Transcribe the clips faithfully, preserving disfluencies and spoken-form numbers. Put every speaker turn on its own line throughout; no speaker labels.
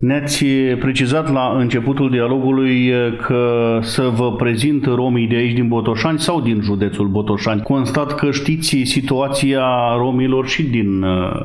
Ne-ați precizat la începutul dialogului că să vă prezint romii de aici din Botoșani sau din județul Botoșani. Constat că știți situația romilor și din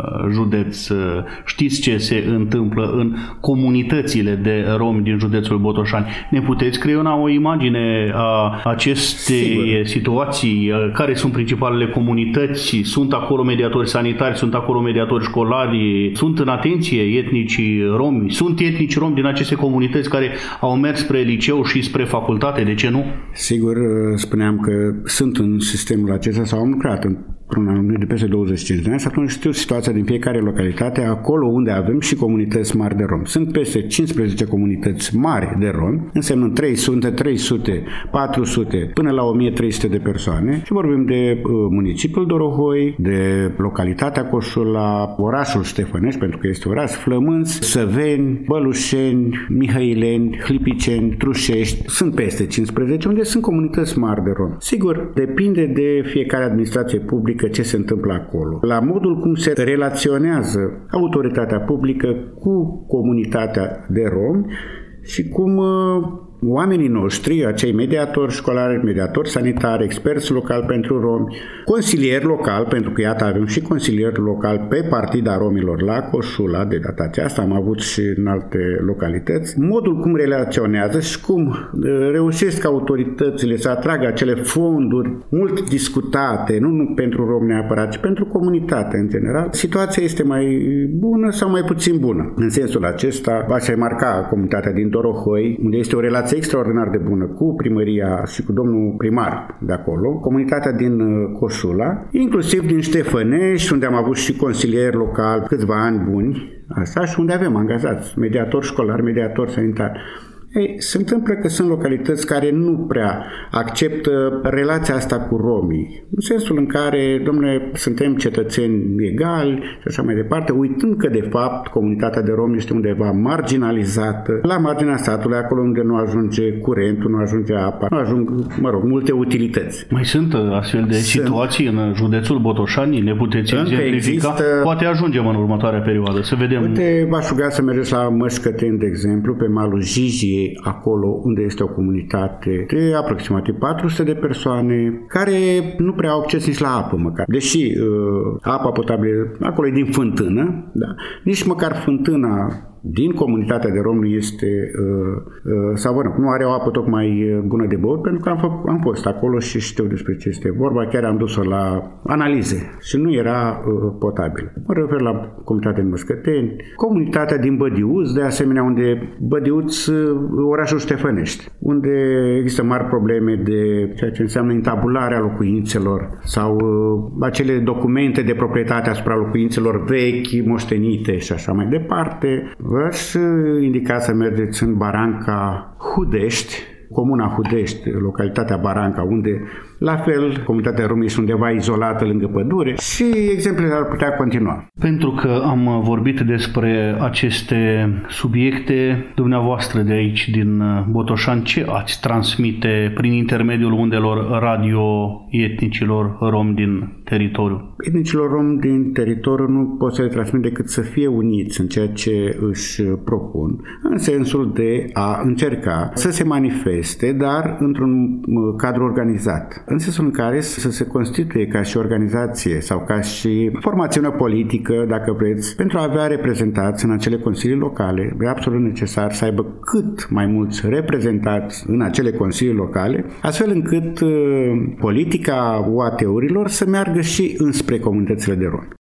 județ. Știți ce se întâmplă în comunitățile de romi din județul Botoșani. Ne puteți creiona o imagine a acestei Sigur. situații? Care sunt principalele comunități? Sunt acolo mediatori sanitari? Sunt acolo mediatori școlari? Sunt în atenție etnicii romi? Sunt etnici romi din aceste comunități care au mers spre liceu și spre facultate? De ce nu?
Sigur, spuneam că sunt în sistemul acesta sau am lucrat în un anumit de peste douăzeci și cinci de ani și atunci știu situația din fiecare localitate, acolo unde avem și comunități mari de romi. Sunt peste cincisprezece comunități mari de romi, însemnând trei sute, trei sute, patru sute până la o mie trei sute de persoane și vorbim de uh, municipiul Dorohoi, de localitatea Coșula, orașul Ștefănești, pentru că este oraș, Flămânzi, Săveni, Bălușeni, Mihaileni, Hlipiceni, Trușești. Sunt peste cincisprezece unde sunt comunități mari de romi. Sigur, depinde de fiecare administrație publică ce se întâmplă acolo. La modul cum se relaționează autoritatea publică cu comunitatea de romi și cum uh, oamenii noștri, acei mediatori școlari, mediatori sanitari, experți locali pentru romi, consilieri locali, pentru că iată avem și consilieri locali pe partida romilor la Coșula, de data aceasta am avut și în alte localități, modul cum relaționează și cum reușesc autoritățile să atragă acele fonduri mult discutate, nu pentru romi neapărat, ci pentru comunitate în general. Situația este mai bună sau mai puțin bună. În sensul acesta, aș remarca comunitatea din Dorohoi, unde este o relație extraordinar de bună cu primăria și cu domnul primar de acolo, comunitatea din Coșula, inclusiv din Ștefănești, unde am avut și consilieri locali câțiva ani buni, asta, și unde avem angajați mediatori școlari, mediatori sanitari. Ei, se întâmplă că sunt localități care nu prea acceptă relația asta cu romii, în sensul în care, domnule, suntem cetățeni egali și așa mai departe, uitând că, de fapt, comunitatea de romi este undeva marginalizată, la marginea satului, acolo unde nu ajunge curentul, nu ajunge apa, nu ajung, mă rog, multe utilități.
Mai sunt astfel de sunt. situații în județul Botoșani? Ne puteți exemplifica? Există... Poate ajungem în următoarea perioadă, să vedem.
Uite, v-aș ruga să mergeți la Mășcăteni, de exemplu, pe malul Jijiei, acolo unde este o comunitate de aproximativ patru sute de persoane care nu prea au acces nici la apă măcar. Deși uh, apa potabilă acolo e din fântână, da, nici măcar fântâna din comunitatea de romi este uh, uh, sau bă, nu are o apă tocmai bună de băut, pentru că am, fă, am fost acolo și știu despre ce este vorba, chiar am dus-o la analize și nu era uh, potabilă. Mă refer la comunitatea din Măscăteni, comunitatea din Bădiuț, de asemenea, unde Bădiuț, uh, orașul Ștefănești, unde există mari probleme de ceea ce înseamnă intabularea locuințelor sau uh, acele documente de proprietate asupra locuințelor vechi, moștenite și așa mai departe. V-aș indica să mergeți în Baranca Hudești, comuna Hudești, localitatea Baranca, unde la fel comunitatea romii este undeva izolată lângă pădure și exemplele ar putea continua.
Pentru că am vorbit despre aceste subiecte, dumneavoastră de aici din Botoșani, ce ați transmite prin intermediul undelor radio etnicilor romi din teritoriu?
Etnicilor romi din teritoriu nu pot să le transmit decât să fie uniți în ceea ce își propun, în sensul de a încerca să se manifeste, dar într-un cadru organizat. În sensul în care să se constituie ca și organizație sau ca și formațiune politică, dacă vreți, pentru a avea reprezentați în acele consilii locale. E absolut necesar să aibă cât mai mulți reprezentați în acele consilii locale, astfel încât uh, politica U A T-urilor să meargă și înspre comunitățile de romi.